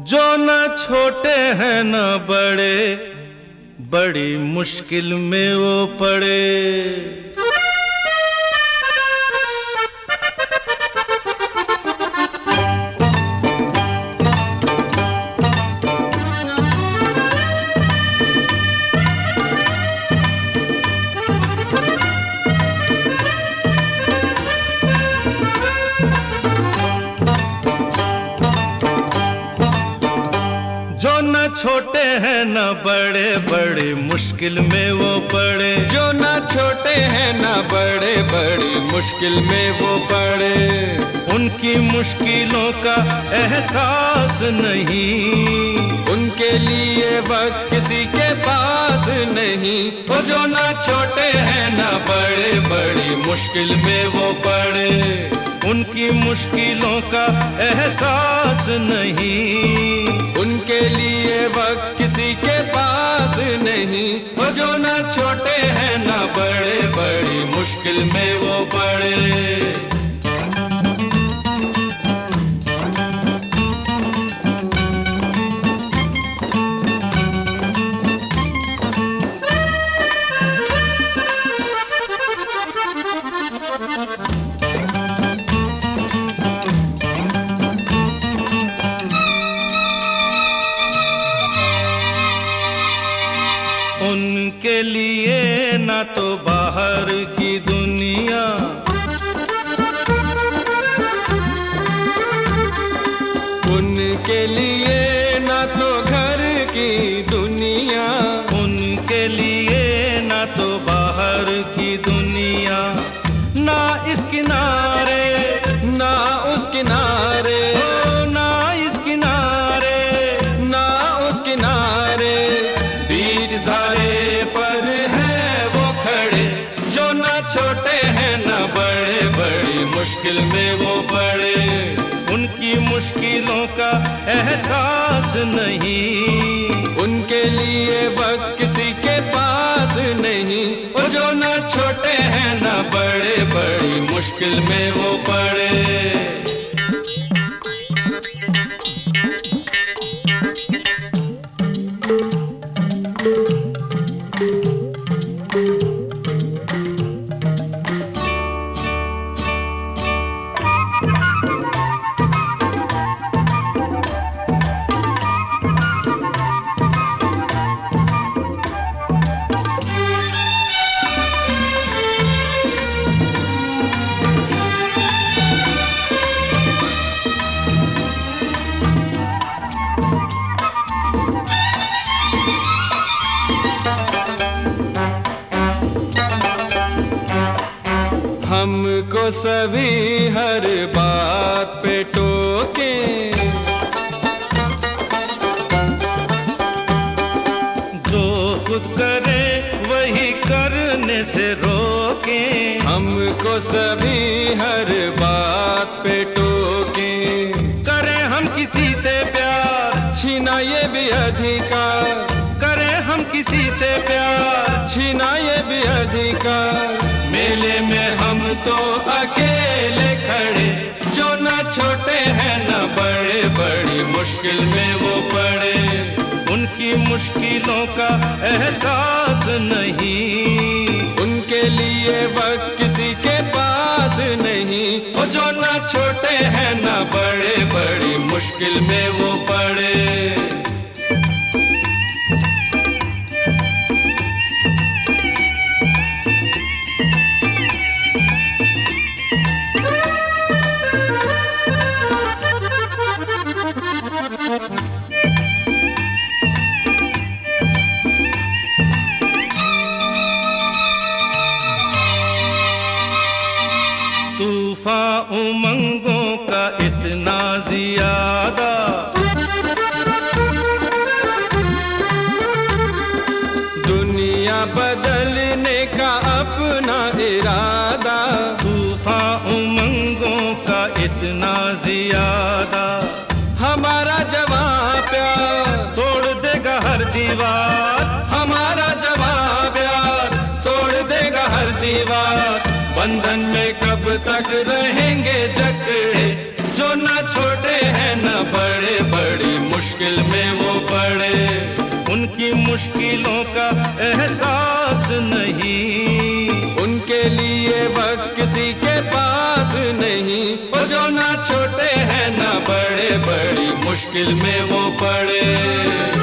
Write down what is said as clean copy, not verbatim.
जो न छोटे हैं न बड़े, बड़ी मुश्किल में वो पड़े। जो न छोटे हैं न बड़े, बड़ी मुश्किल में वो पड़े। जो न छोटे हैं न बड़े, बड़ी मुश्किल में वो पड़े। उनकी मुश्किलों का एहसास नहीं, उनके लिए वक्त किसी के पास नहीं। वो जो न छोटे हैं न बड़े, बड़ी मुश्किल में वो पड़े। उनकी मुश्किलों का एहसास नहीं, उनके लिए वक्त किसी के पास नहीं। वो जो न छोटे हैं न बड़े, बड़ी मुश्किल में वो पड़े। उनके लिए ना तो बाहर की दुनिया, उनके लिए ना तो घर की दुनिया, उनके लिए ना तो बाहर की दुनिया। ना इस किनारे ना उस किनारे, ना इस किनारे, ना उस किनारे। बीच धारे पर है वो खड़े। जो ना छोटे हैं न बड़े, बड़ी मुश्किल में वो पड़े। उनकी मुश्किलों का एहसास नहीं, उनके लिए वक्त किसी के पास नहीं। वो जो ना छोटे हैं न बड़े, बड़ी मुश्किल में वो पड़े। हमको सभी हर बात पे टोके, जो खुद करे वही करने से रोके। हमको सभी हर बात पे टोके। करें हम किसी से प्यार, छीना ये भी अधिकार। करें हम किसी से प्यार, छीना ये भी अधिकार। मेले में हम तो अकेले खड़े। जो ना छोटे हैं न बड़े, बड़ी मुश्किल में वो पड़े। उनकी मुश्किलों का एहसास नहीं, उनके लिए वक्त किसी के पास नहीं। वो जो ना छोटे हैं न बड़े, बड़ी मुश्किल में वो पड़े। तूफान उमंगों का इतना ज्यादा, दुनिया बदलने का अपना इरादा। तूफान उमंगों का इतना ज्यादा। हमारा जवां प्यार तोड़ देगा हर दीवार, हमारा जवां प्यार तोड़ देगा हर दीवार। बंधन में कब तक रहेंगे जकड़े। जो न छोटे हैं न बड़े, बड़ी मुश्किल मुश्किल में वो पड़े। उनकी मुश्किलों का एहसास नहीं, उनके लिए वक्त किसी के पास नहीं। वो जो ना छोटे हैं ना बड़े, बड़ी मुश्किल में वो पड़े।